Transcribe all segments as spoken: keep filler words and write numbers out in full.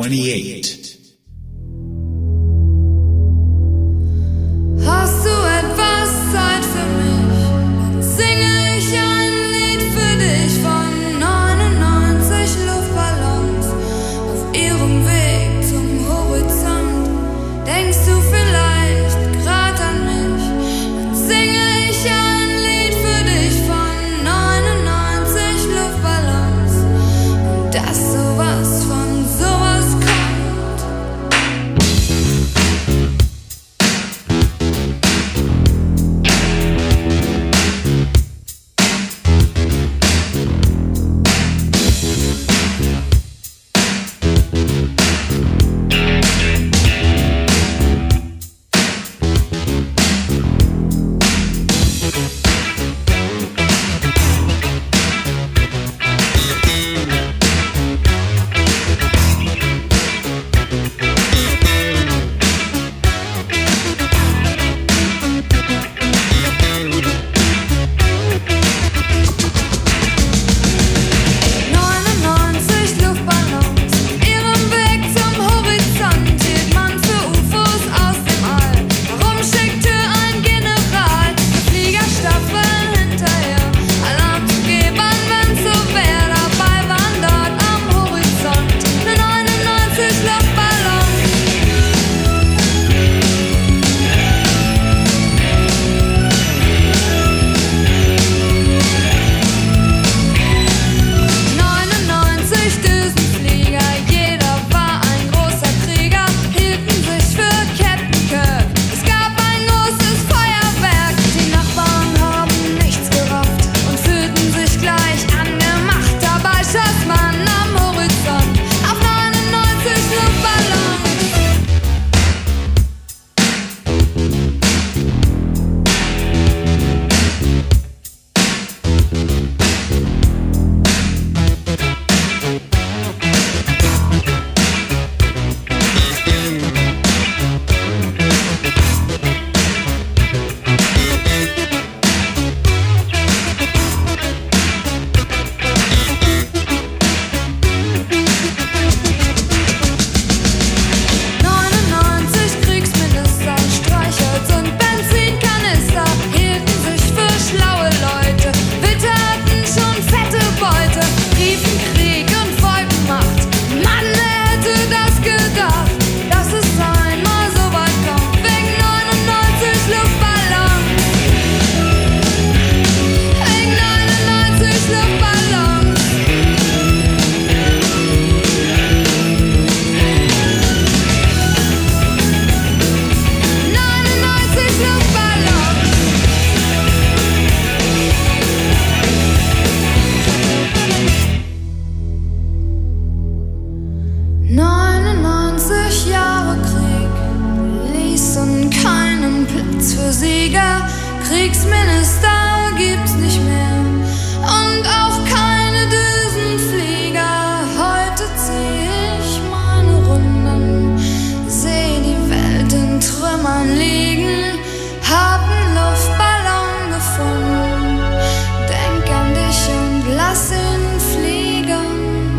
twenty-eight. Hast du etwas Zeit für mich? Dann singe ich ein Lied für dich von neunundneunzig Luftballons auf ihrem Weg zum Horizont. Denkst du vielleicht grad an mich? Dann singe ich ein Lied für dich von neunundneunzig Luftballons und dass sowas von sowas kommt. neunundneunzig Jahre Krieg ließen keinen Platz für Sieger. Kriegsminister gibt's nicht mehr und auch keine Düsenflieger. Heute zieh ich meine Runden, seh die Welt in Trümmern liegen, hab einen Luftballon gefunden, denk an dich und lass ihn fliegen.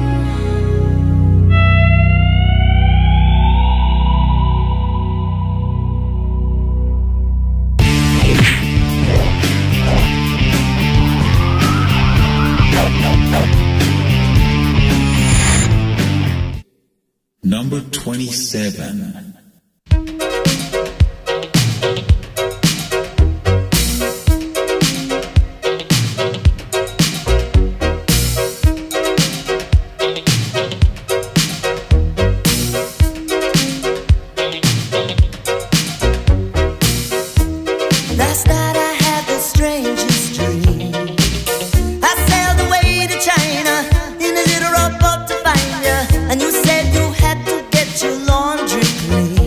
Number twenty-seven. Last night I had the strangest dream. I sailed away to China in a little rowboat to find you, and you said you had to get your laundry clean.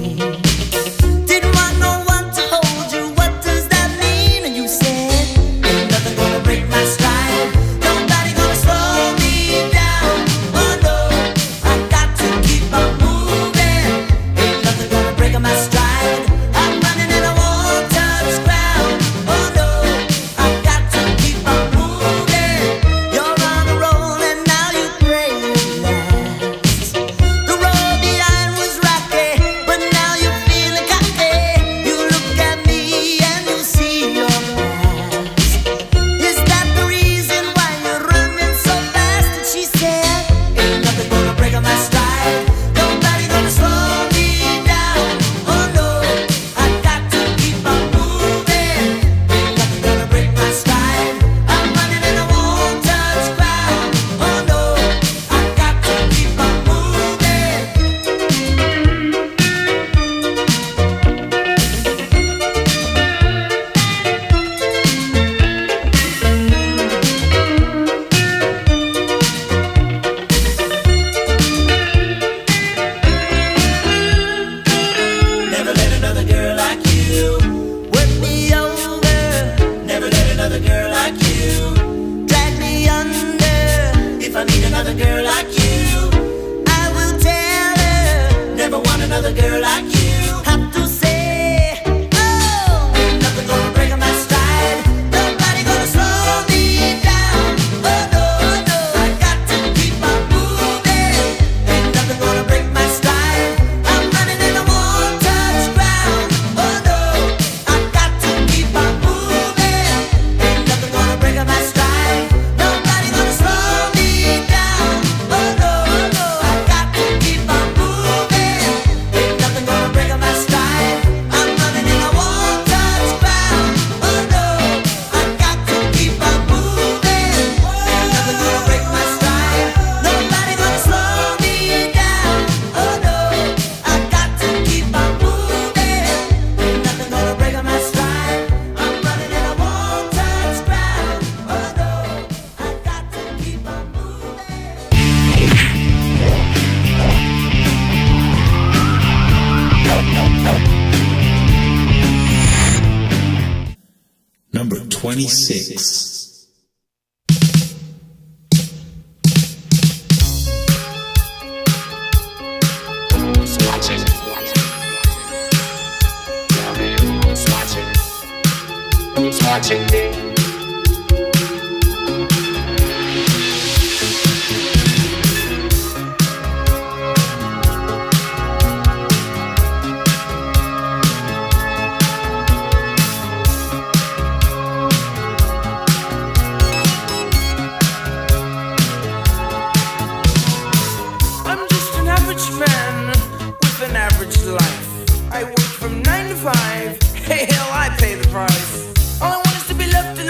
another girl like you. I will tell her, never want another girl like you. Have to say, oh, ain't nothing gonna break my stride. Nobody gonna slow me down. Oh no, no, I got to keep on moving. Ain't nothing gonna break my stride. I'm running and I won't touch ground. Oh no, I got to keep on moving. Ain't nothing gonna break my stride. Nobody gonna slow me down. Oh no, no, I got to keep on moving. Ain't nothing gonna break my stride. I'm running and I won't touch ground. Oh no, I got to keep on moving. Ain't nothing gonna break my stride. Nobody gonna slow me down. Oh no, I got to keep on moving. Ain't nothing gonna break my stride. I'm running and I won't touch ground. Oh no, I got to keep on moving. Number twenty-six. Swatching. Swatching. Swatching me. I'm just an average man with an average life. I work from nine to five. Hey, hell, I pay the price. All I want is to be left alone.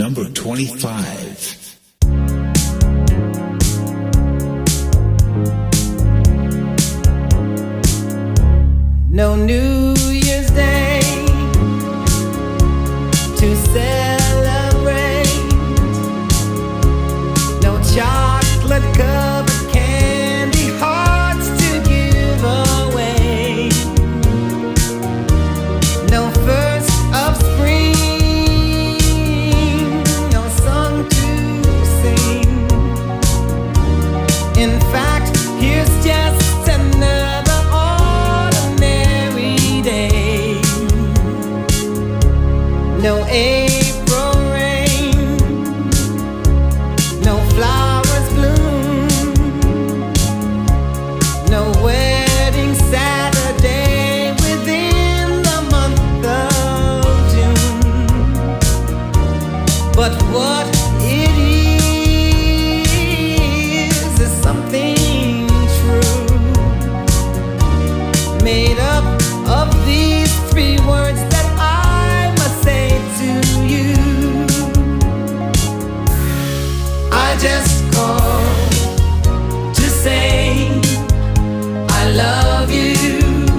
Number twenty-five. No New Year's Day to celebrate. No chocolate covered candy hearts to give away. No first of spring, no song to sing. In fact, here's just another ordinary day. No April rain, no flowers bloom, no wedding Saturday within the month of June. But what it is is something true, made up of these three words that I must say to you. I just called to say I love you.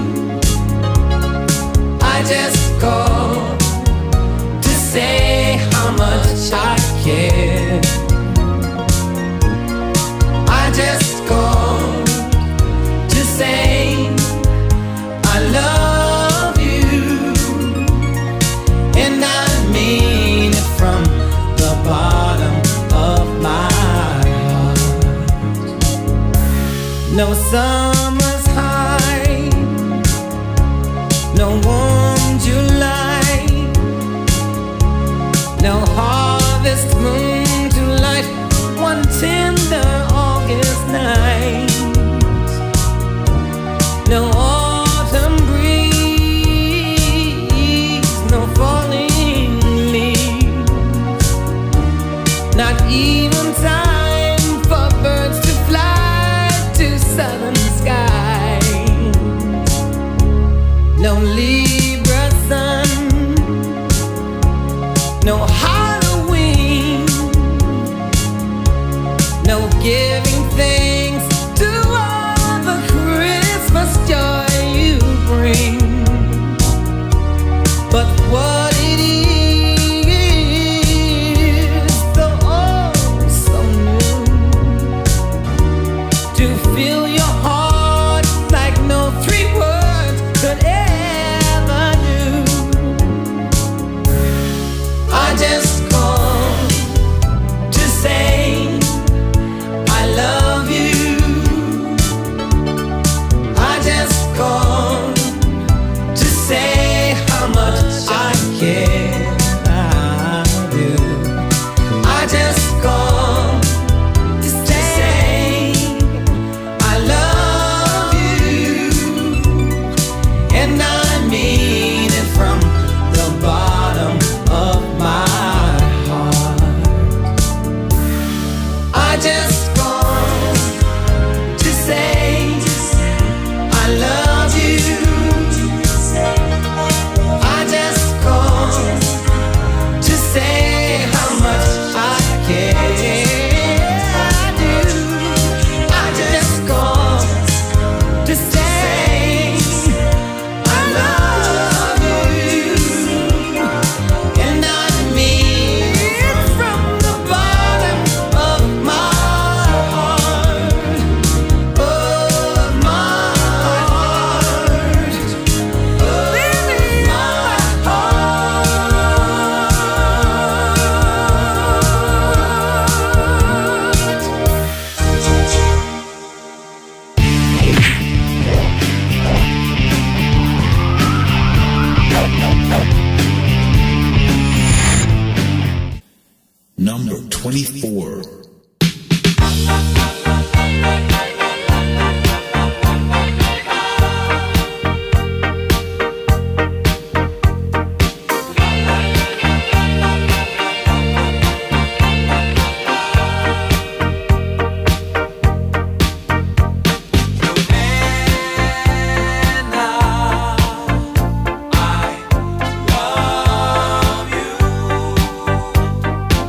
I just called to say how much I care. I just called to say I love you, and I mean it from the bottom of my heart. No summer's high, no warm July, no harvest moon to light one tender August night. No autumn breeze, no falling leaves, not even time for birds to fly to southern skies. No Libra sun, no Halloween, no giving thanks to all the Christmas joy you bring. But what it is, so oh so new, to fill your heart like no three words could ever do. I just called to say I love you. I just called to say how much I care. I do. I just called to say I love you, and I mean it from the bottom of my heart. I just called to say I love you. I just called to say how much I care. I do. I just called to say I love you, and I mean it from the bottom of my heart, of my heart, of my Number twenty-four. I love you.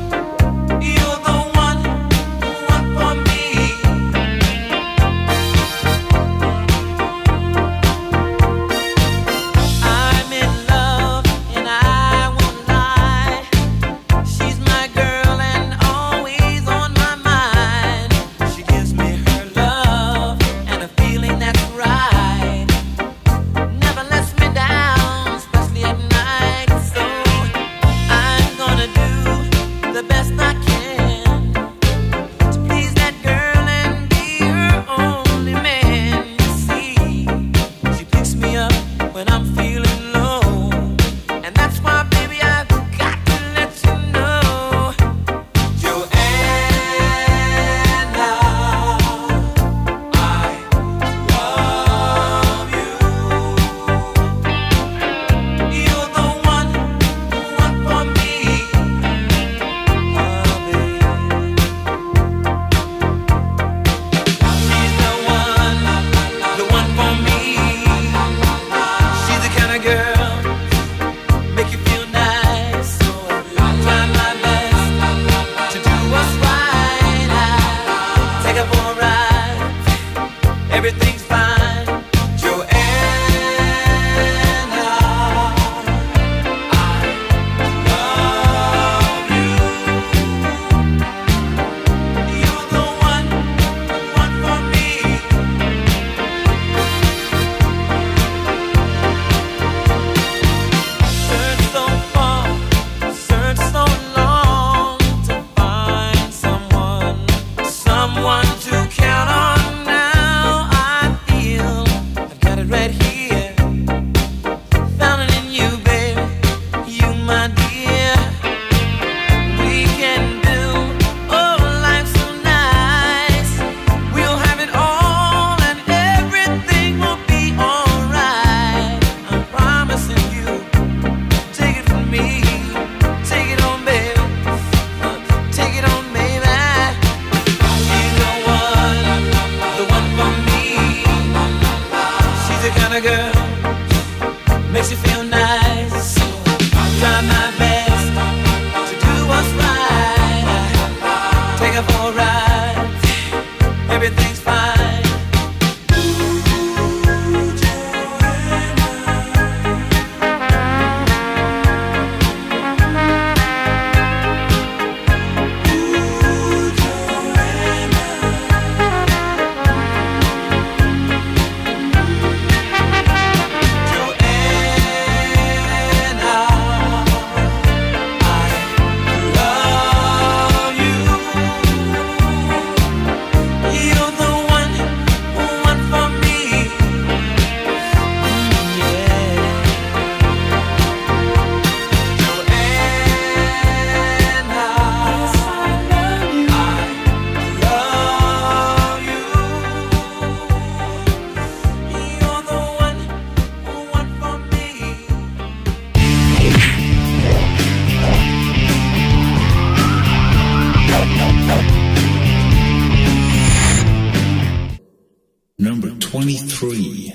twenty-three.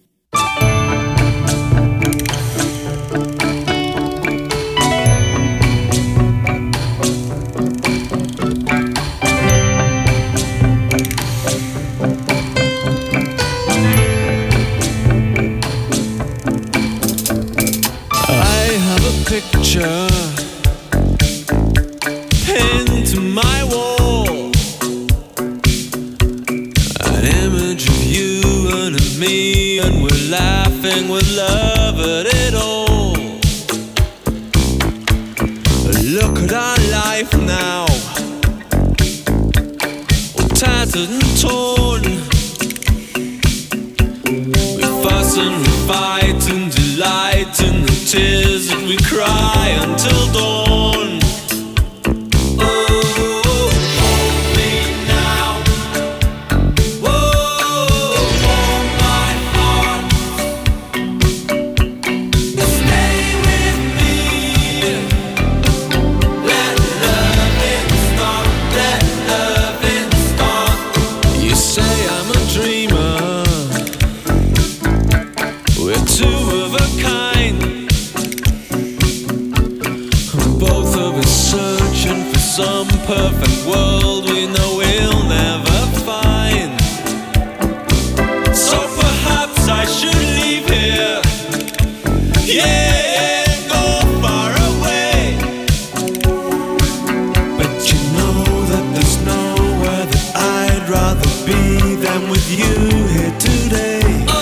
Picture pinned to my wall, an image of you and of me, and we're laughing with love at it all. Look at our life now, all tattered and torn. We fuss and we fight and delight in the tears that we cry until dawn. Oh, hold me now. Oh, hold my heart. Stay with me. Let loving start. Let loving start. You say I'm a dreamer. We're two of a kind. Both of us searching for some perfect world we know we'll never find. So perhaps I should leave here, yeah, go far away. But you know that there's nowhere that I'd rather be than with you here today.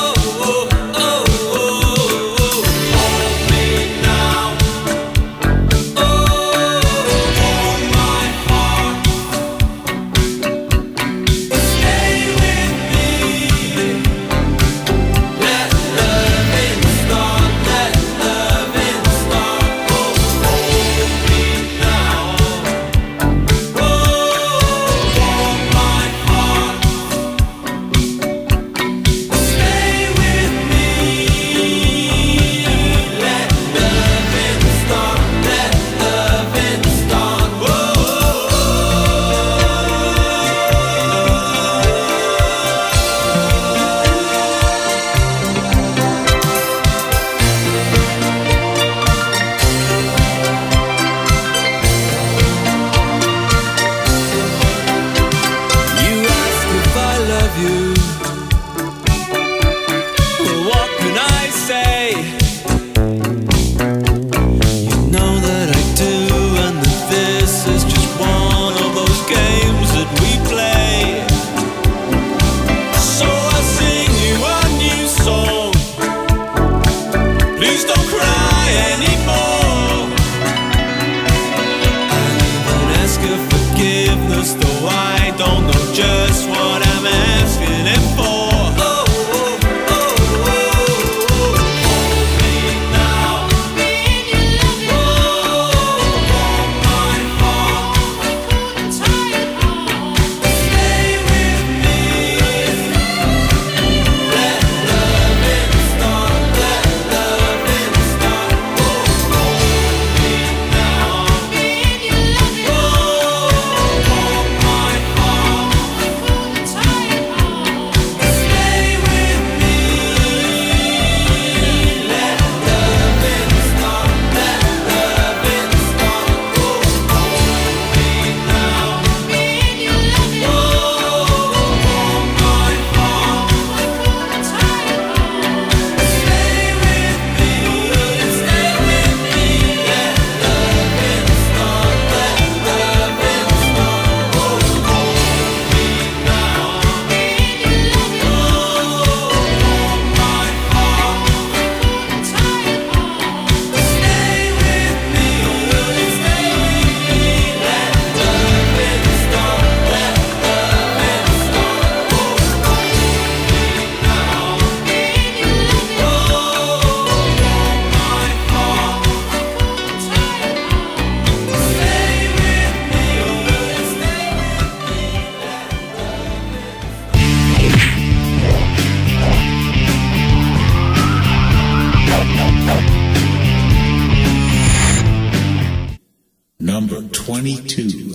Number twenty-two.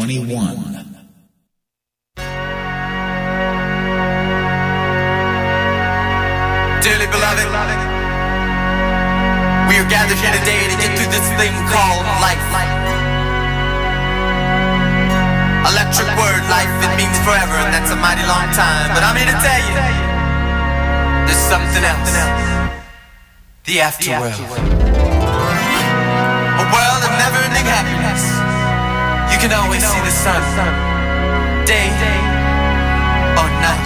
twenty-one. Dearly beloved, we are gathered here today to get through this thing called life. Electric word, life, it means forever, and that's a mighty long time. But I'm here to tell you, there's something else. The afterworld. A world of never-ending happiness. You can always see the sun, day or night.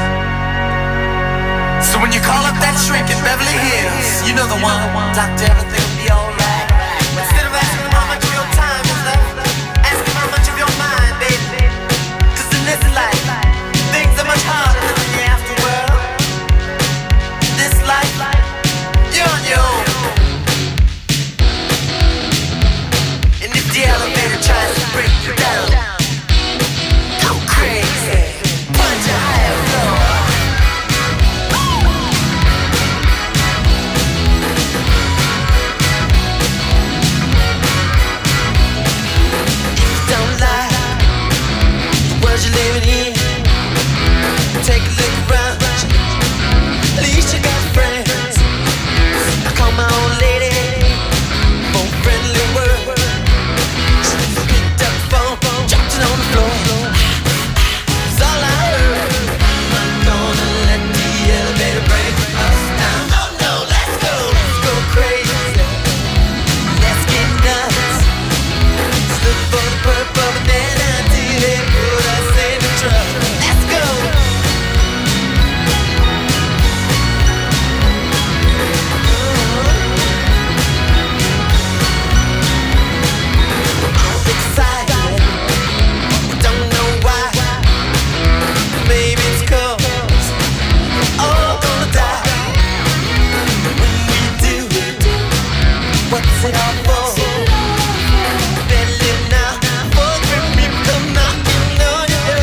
So when you call up that shrink in Beverly Hills, you know the one. Doctor, everything will be alright. Instead of asking him how much of your time is left, ask him how much of your mind, baby. Cause in this life, things are much harder than in the afterworld. This life, you're on your own. And if the elevator tries to break you down, go crazy, punch a higher floor. You're living in. Take a look around. At least you got friends. I call my old lady for a friendly word. She picked up the phone, dropped it on the floor. It's all I heard. I'm gonna let the elevator break us down. Oh no, let's go, let's go crazy. Let's get nuts. Let's look for the purple banana till they put us. Let's go. I'm excited, don't know why. Maybe it's 'cause we're all gonna die. When we do, what's it all for? Better live now before the grim people come knocking on your door.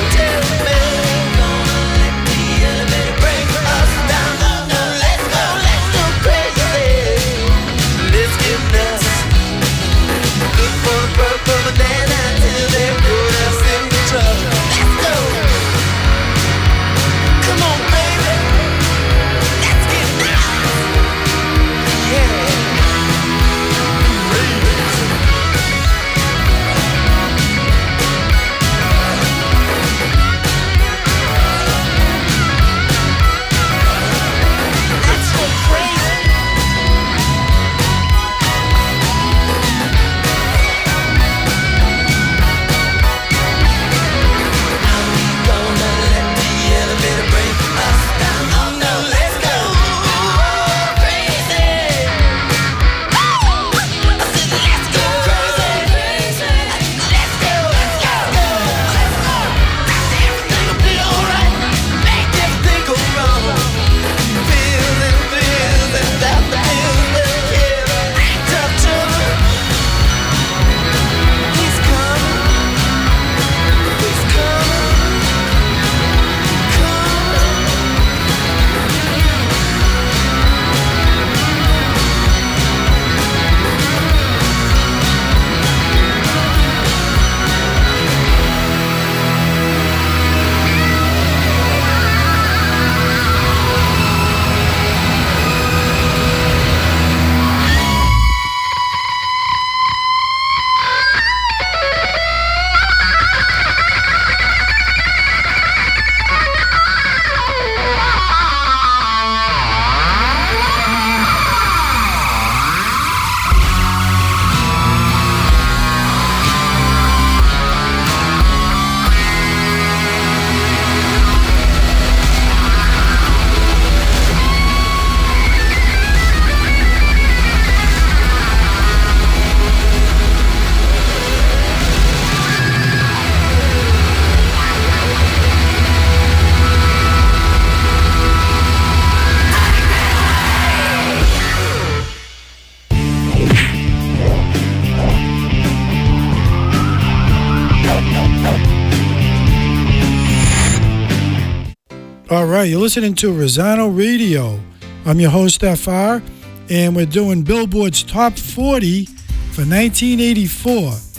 All right, you're listening to Rosano Radio. I'm your host, F R, and we're doing Billboard's Top forty for nineteen eighty-four.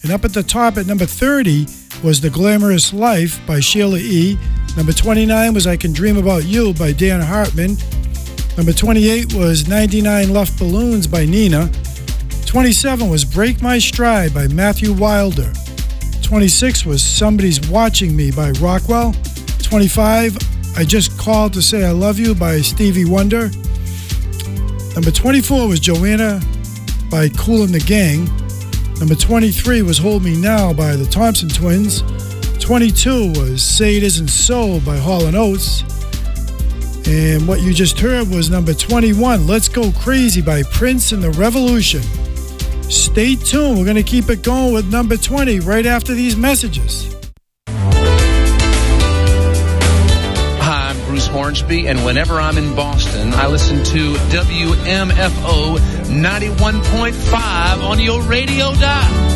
And up at the top at number thirty was The Glamorous Life by Sheila E. Number twenty-nine was I Can Dream About You by Dan Hartman. Number twenty-eight was ninety-nine Left Balloons by Nina. twenty-seven was Break My Stride by Matthew Wilder. twenty-six was Somebody's Watching Me by Rockwell. twenty-five, I Just Called to Say I Love You by Stevie Wonder. Number twenty-four was Joanna by Kool and the Gang. Number twenty-three was Hold Me Now by the Thompson Twins. twenty-two was Say It Isn't So by Hall and Oates. And what you just heard was number twenty-one, Let's Go Crazy by Prince and the Revolution. Stay tuned. We're going to keep it going with number twenty right after these messages. Hi, I'm Bruce Hornsby, and whenever I'm in Boston, I listen to W M F O ninety-one point five on your radio dial.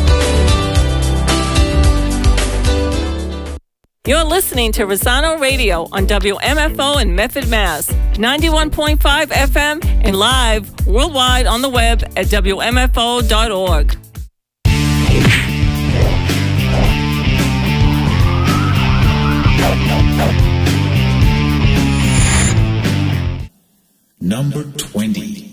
You're listening to Rosano Radio on W M F O in Medford, Mass. ninety-one point five F M and live worldwide on the web at W M F O dot org. Number twenty.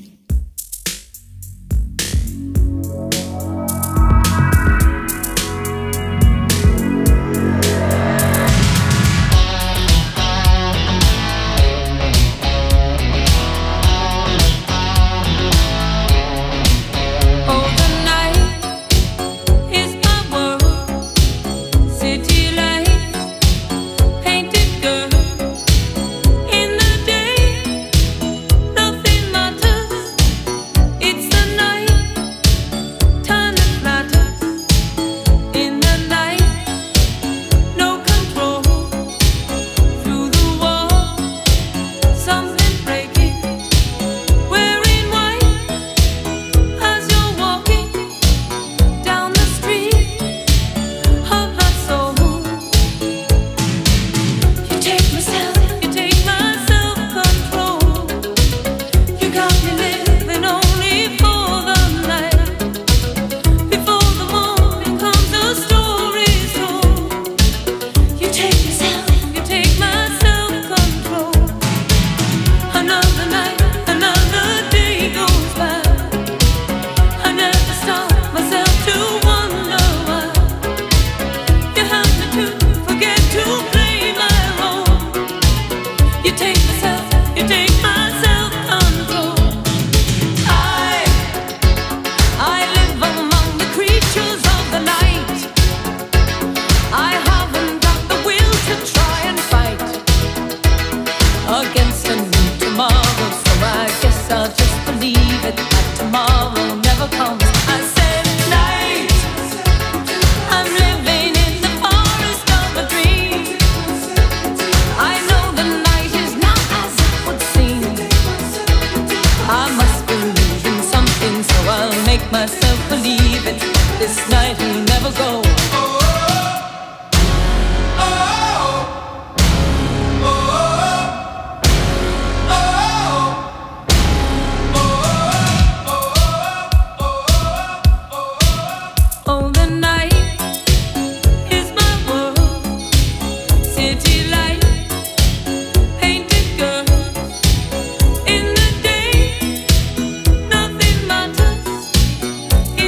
Is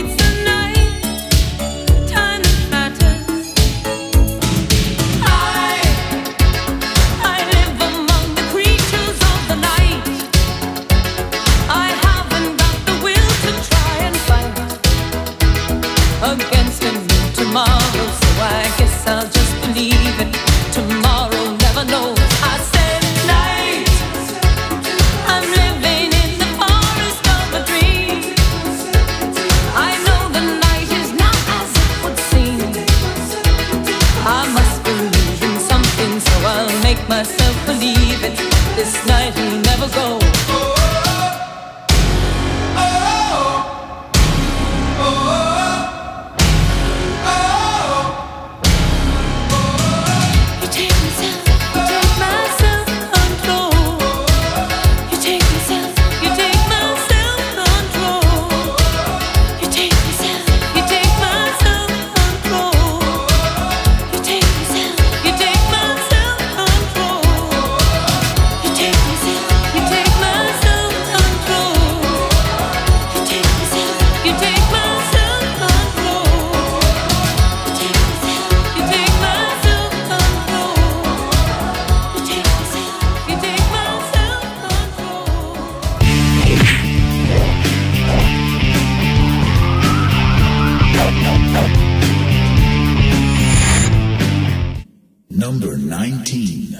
nineteen.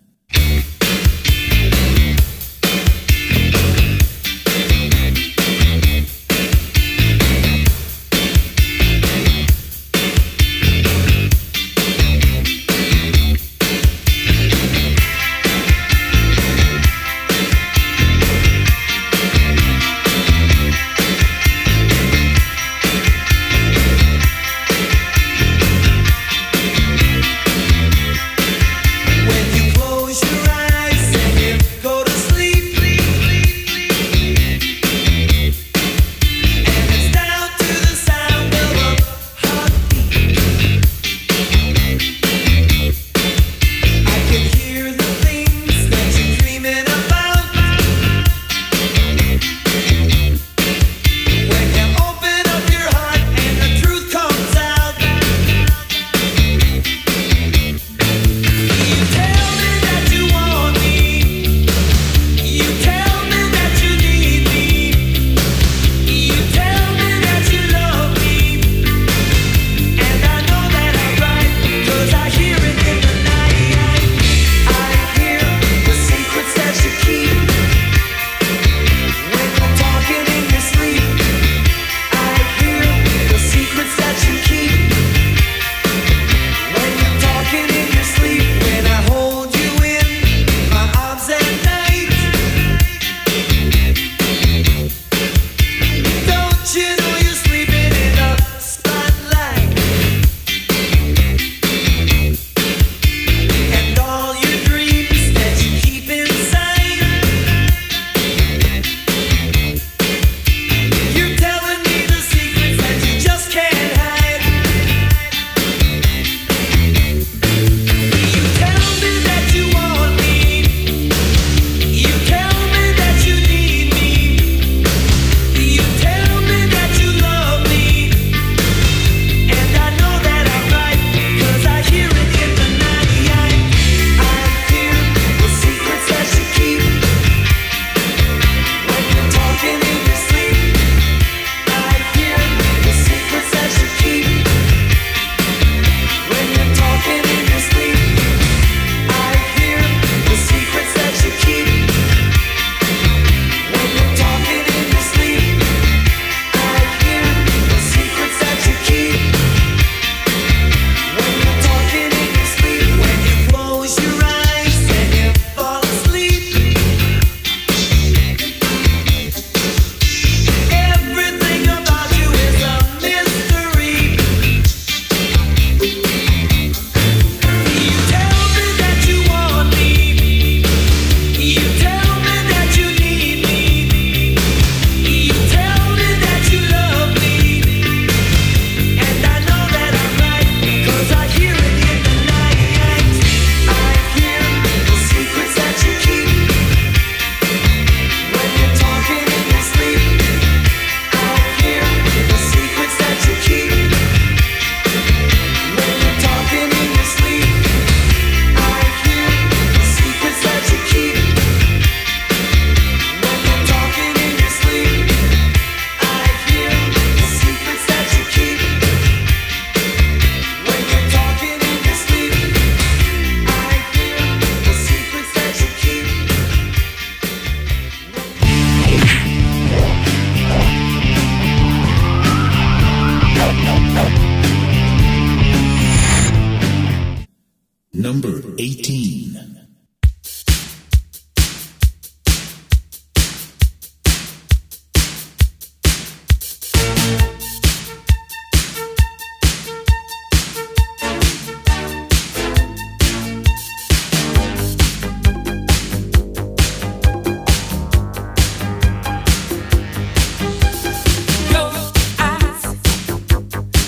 Number eighteen.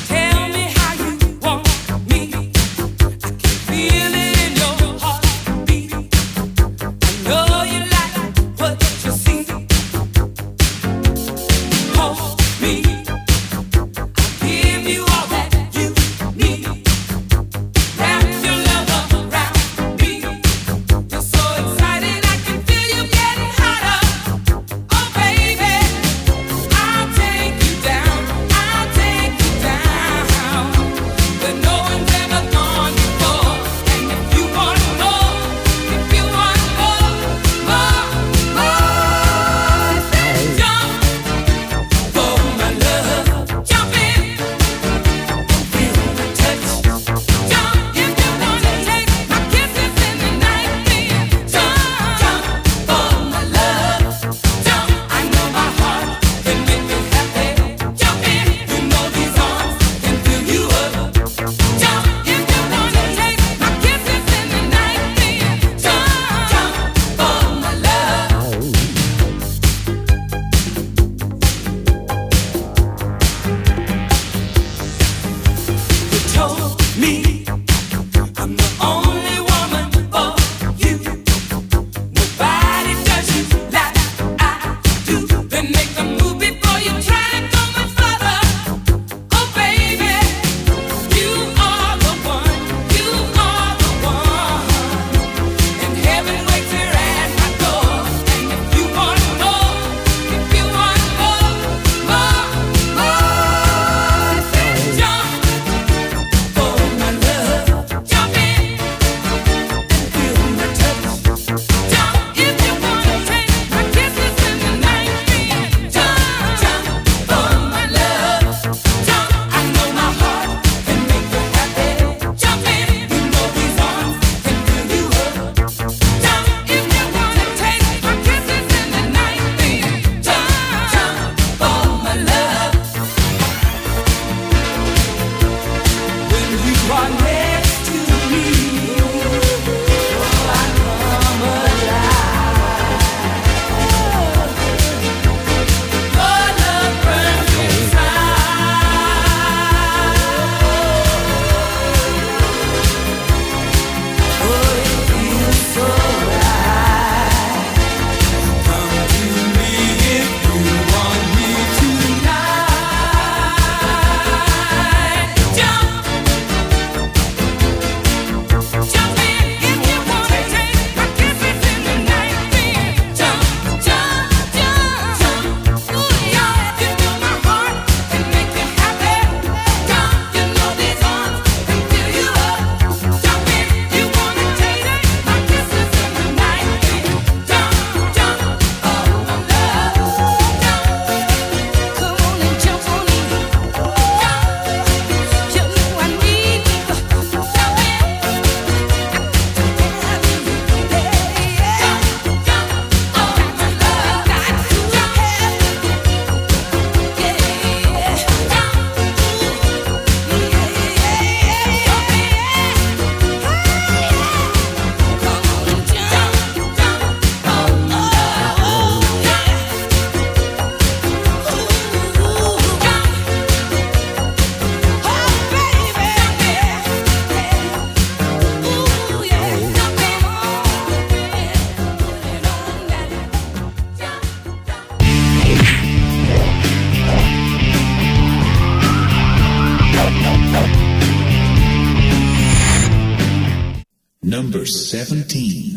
Feel it in your heart. Number seventeen.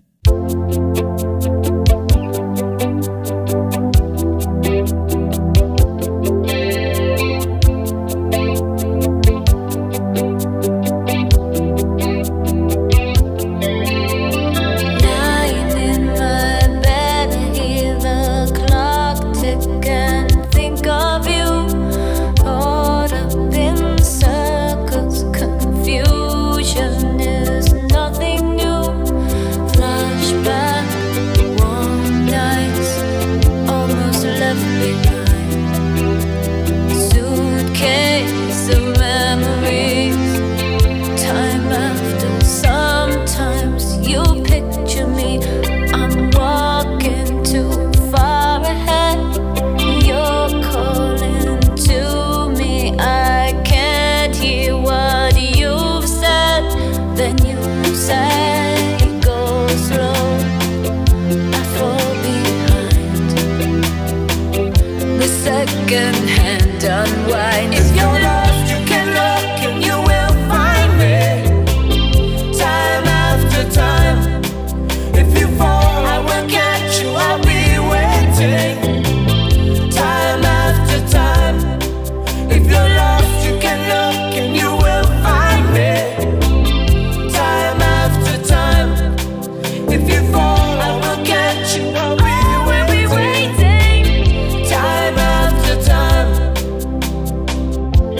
Second-hand unwind. If you're lost, you can look and you will find me. Time after time. If you fall, I will catch you. I'll be waiting. Time after time. If you're lost, you can look and you will find me. Time after time. If you fall, I will catch you. I'll be waiting. Time after time.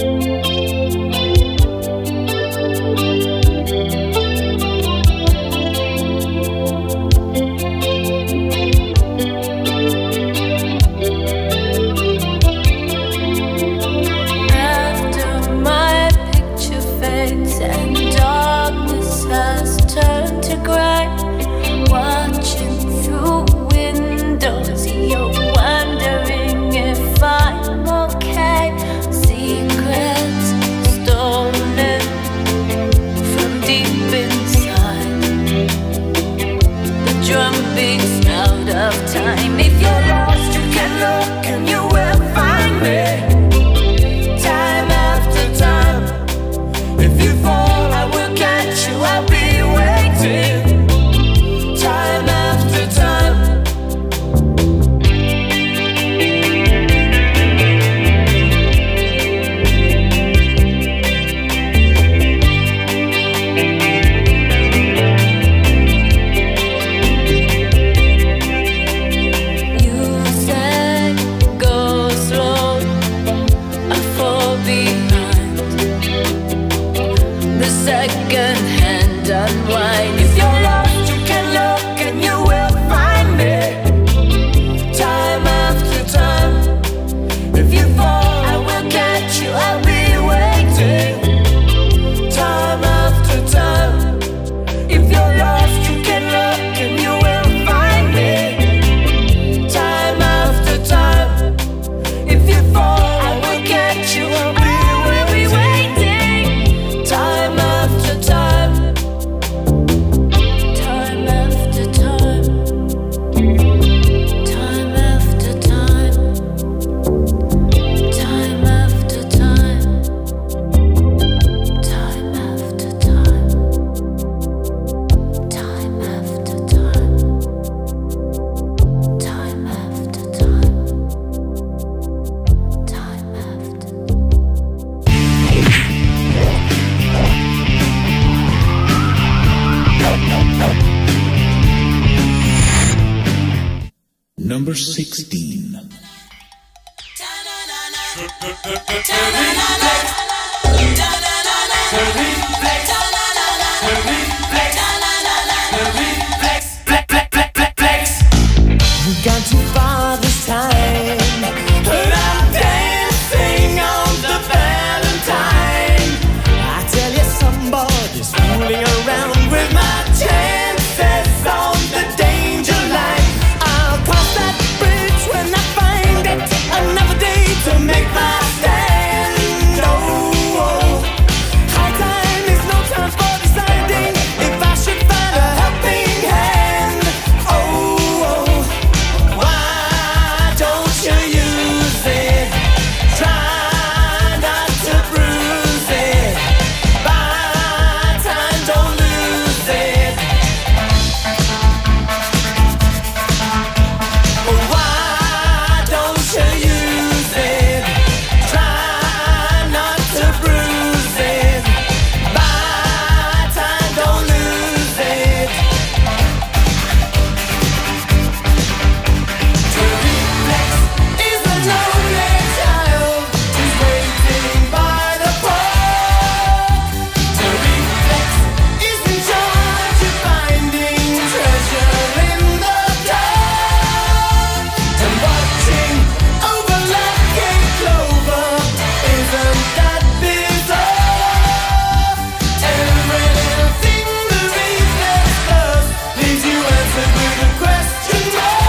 sixteen. We've gone too far this time, but I'm dancing on the Valentine. I tell you, somebody's fooling around with my chances on the danger line. I'll cross that bridge when I find it. Another day to make my stand. Oh, oh. High time is no time for deciding if I should find a helping hand. Oh, oh. Why don't you use it? Try not to bruise it. Buy time, don't lose it. Why don't you use it? Try not to bruise it. Buy time, don't lose it. To reflex is a lonely child who's waiting by the pole. To reflex is in charge of finding treasure in the dark. And watching over lucky clover, isn't that bizarre? Every little thing the reflex does leaves you answered with a question mark.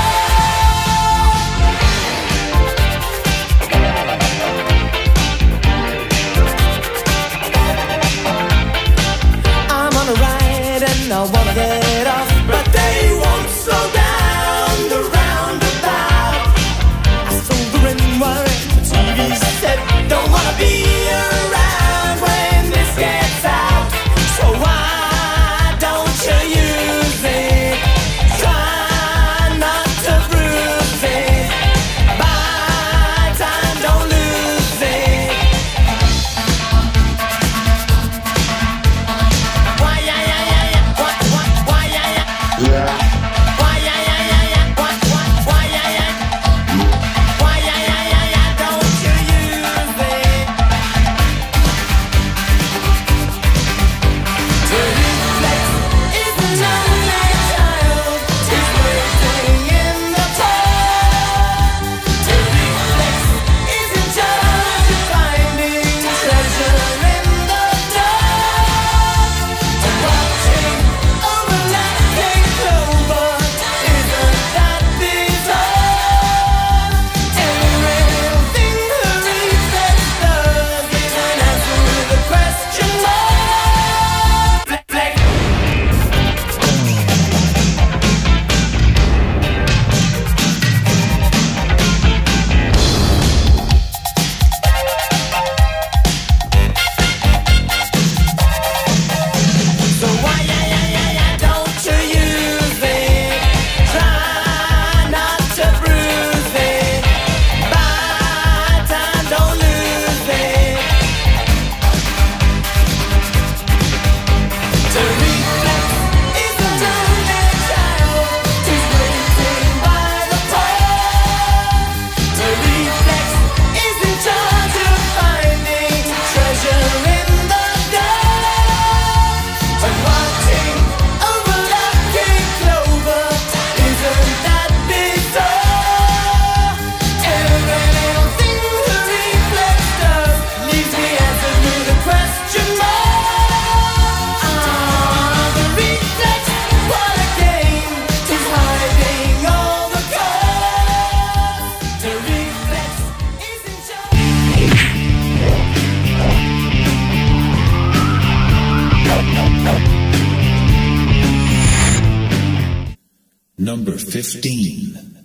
I'm on a ride and I wanna get off, but they won't slow down the roundabout. I sober and worried, the T V said, don't wanna be around when this gets out. So why don't you use it? Try not to bruise it. Buy time, don't lose it. Why, yeah, yeah, yeah, yeah. Why, why, why, yeah, yeah. Why, yeah, yeah, yeah, yeah. Why, why, why, yeah, yeah. Why, yeah, yeah, yeah, yeah. Don't you use it? To reflex is a lonely child who's waiting in the cold. To reflex is in charge of finding treasure in the dark. And watching over lucky clover, isn't that bizarre? Every little thing the reflex does is an answer with a question mark. Reflex. So why, yeah, yeah, yeah, yeah, don't you use it? Try not to bruise it. Buy time, don't lose it. To reflex is a lonely child who's waiting by the pole. To reflex is in charge of finding treasure in the dark. And watching over lucky clover, isn't that bizarre? Every little thing the reflex does leaves me answered with a question mark. Ah, the reflex, what a game! He's hiding all the cards. The reflex is in charge. Number fifteen.